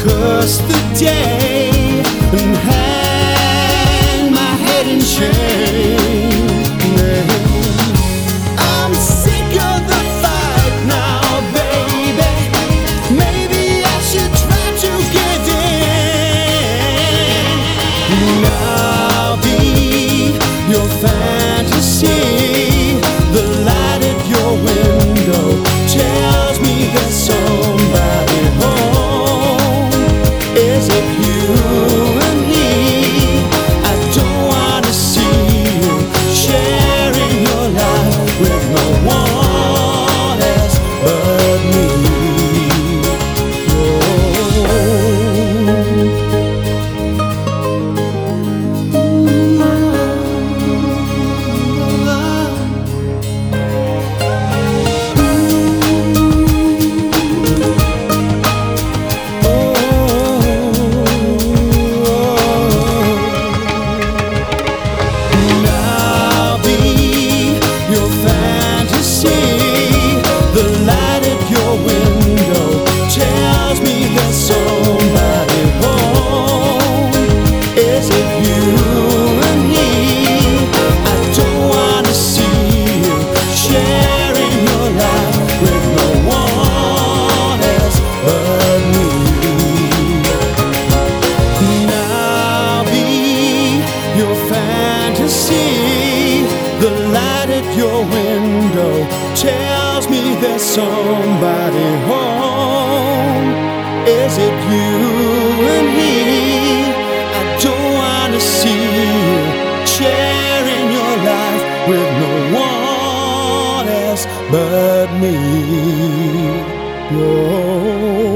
curse the day and hang my head in shame. I'm sick of the fight now, baby. Maybe I should try to get in. And I'll be your fantasy. The light at your window tells me there's somebody home. Is it you and me? I don't want to see you sharing your life with no one else but me. The light at your window tells me there's somebody home. Is it you and me? I don't want to see you sharing your life with no one else but me. No.